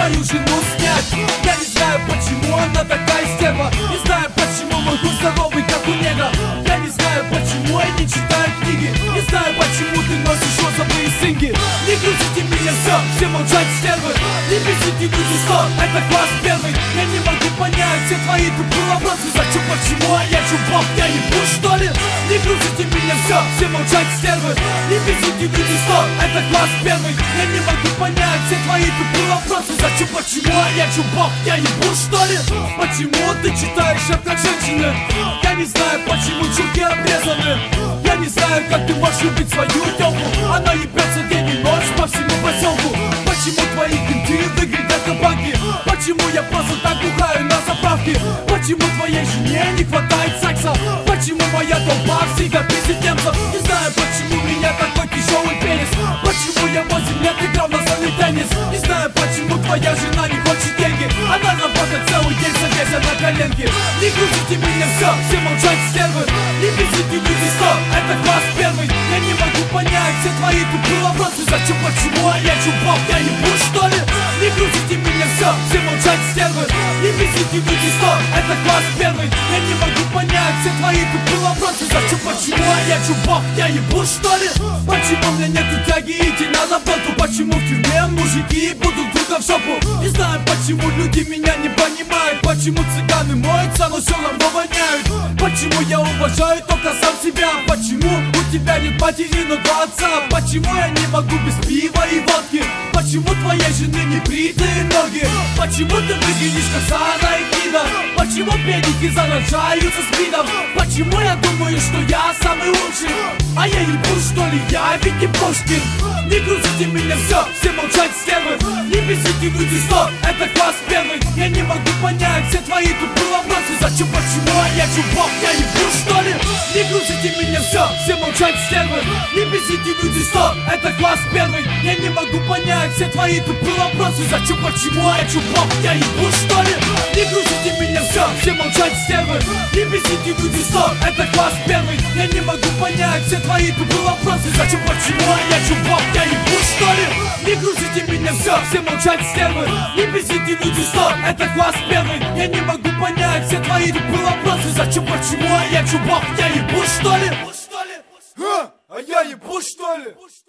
свою жену снять. Я не знаю, почему она такая стерва. Не знаю, почему мой вкус здоровый, как у нега. Я не знаю, почему я не читаю книги. Не знаю, почему ты носишь розовые синги. Не грузите меня, все молчать, стервы. Не бесите люди, стоп, это класс первый. Я не могу понять все твои тупые вопросы. Зачем, почему, а я чубок, я ебу, что ли? Не грузите меня, все молчать, стервы. Не бесите люди, стоп, это класс первый. Я не могу понять все твои тупые вопросы. Зачем, почему, а я чубок, я ебу, что ли? Почему ты читаешь рэп как женщина? Я не знаю, почему чулки обрезаны. Я не знаю, как ты можешь любить свою тёлку. Она ебется день и ночь по всему поселку. Почему твои кенты выглядят как банки? Почему я просто так бухаю на заправке? Почему твоей жене не хватает секса? Почему моя толпа всегда пиздит немцев? Не знаю, почему у меня такой тяжелый пенис. Почему я 8 лет играл на зоне теннис? Не знаю, почему твоя жена не хочет деньги. Она работает целый день, садясь на коленки. Не грузите меня, все молчать, стервы. Не бесите люди, стоп, это класс первый. Я не могу понять все твои тупые вопросы. Зачем, почему, а я чубок, я ебу, что ли? Не грузите меня, все молчать, стервы. Не бесите люди, стоп, это класс первый. Я не могу понять все твои тупые вопросы. Зачем, почему, а я чубок, я ебу, что ли? Почему у меня нету тяги идти на работу? Почему в тюрьме мужики будут друга в жопу? Не знаю, почему люди меня не понимают. Почему цыганы моются, но все равно воняют. Почему я уважаю только сам себя? Почему у тебя нет матери, но два отца? Почему я не могу без пива и водки? Почему твоей жены не бритые ноги? Почему ты выглядишь как Сара и Кида? Почему педики заражаются спидом? Почему я думаю, что я самый лучший? А я ебу, что ли, я ведь не Пушкин. Не грузите меня, все молчать, стервы. Не бесите люди, стоп, это класс первый. Я не могу понять все твои тупые вопросы. Зачем, почему, а я чубок, я ебу, что ли? Не грузите меня, все молчать, стервы. Не бесите люди, стоп, это класс первый. Я не могу понять все твои тупые вопросы. Зачем, почему, а я чубок, я ебу, что ли? Не грузите меня, все молчать, стервы. Не бесите люди, стоп, это класс первый. Я не могу понять все твои тупые вопросы. Зачем, почему, а я чубок, я ебу, что ли? Не грузите меня, все молчать, стервы. Не бесите люди, стоп, это класс первый. Я не могу понять все твои тупые вопросы. Зачем, почему, а я чубок, я ебу, что ли? А я ебу, что ли?